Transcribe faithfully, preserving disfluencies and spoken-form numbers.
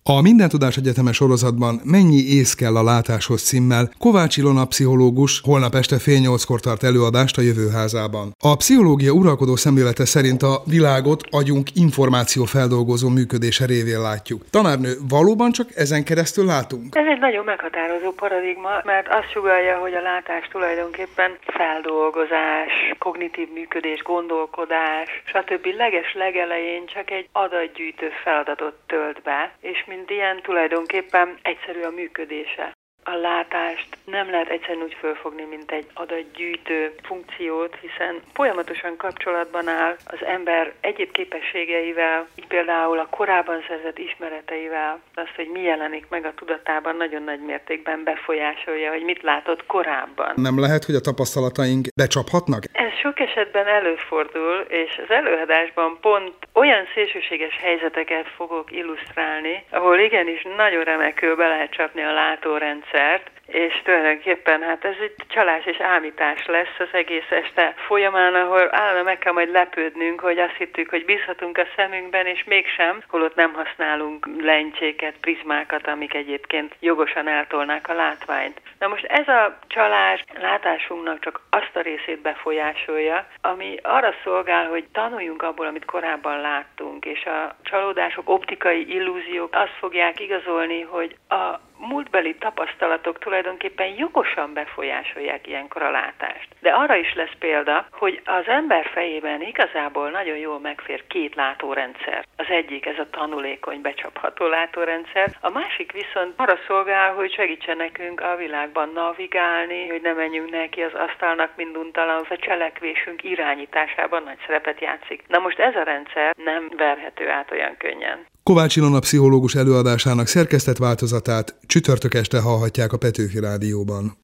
A Mindentudás Egyeteme sorozatban Mennyi ész kell a látáshoz címmel Kovács Ilona pszichológus holnap este fél nyolckor tart előadást a Jövőházában. A pszichológia uralkodó szemlélete szerint a világot agyunk információfeldolgozó működése révén látjuk. Tanárnő, valóban csak ezen keresztül látunk? Ez egy nagyon meghatározó paradigma, mert azt sugallja, hogy a látás tulajdonképpen feldolgozás, kognitív működés, gondolkodás, stb. Leges legelején csak egy adatgyűjtő feladatot tölt be, és mint ilyen tulajdonképpen egyszerű a működése. A látást nem lehet egyszerűen úgy fölfogni, mint egy adatgyűjtő funkciót, hiszen folyamatosan kapcsolatban áll az ember egyéb képességeivel, így például a korábban szerzett ismereteivel, azt, hogy mi jelenik meg a tudatában, nagyon nagy mértékben befolyásolja, hogy mit látott korábban. Nem lehet, hogy a tapasztalataink becsaphatnak? Ez sok esetben előfordul, és az előadásban pont olyan szélsőséges helyzeteket fogok illusztrálni, ahol igenis nagyon remekül be lehet csapni a látórendszert, és tulajdonképpen hát ez egy csalás és ámítás lesz az egész este folyamán, ahol állandóan meg kell majd lepődnünk, hogy azt hittük, hogy bízhatunk a szemünkben, és mégsem, holott nem használunk lencséket, prizmákat, amik egyébként jogosan eltolnák a látványt. Na most ez a csalás látásunknak csak azt a részét befolyásolja, ami arra szolgál, hogy tanuljunk abból, amit korábban láttunk, és a csalódások, optikai illúziók azt fogják igazolni, hogy a múltbeli tapasztalatok tulajdonképpen jogosan befolyásolják ilyenkor a látást. De arra is lesz példa, hogy az ember fejében igazából nagyon jól megfér két látórendszer. Az egyik ez a tanulékony, becsapható látórendszer, a másik viszont arra szolgál, hogy segítsen nekünk a világban navigálni, hogy ne menjünk neki az asztalnak minduntalan, a cselekvésünk irányításában nagy szerepet játszik. Na most ez a rendszer nem verhető át olyan könnyen. Kovács Ilona pszichológus előadásának szerkesztett változatát csütörtök este hallhatják a Petőfi Rádióban.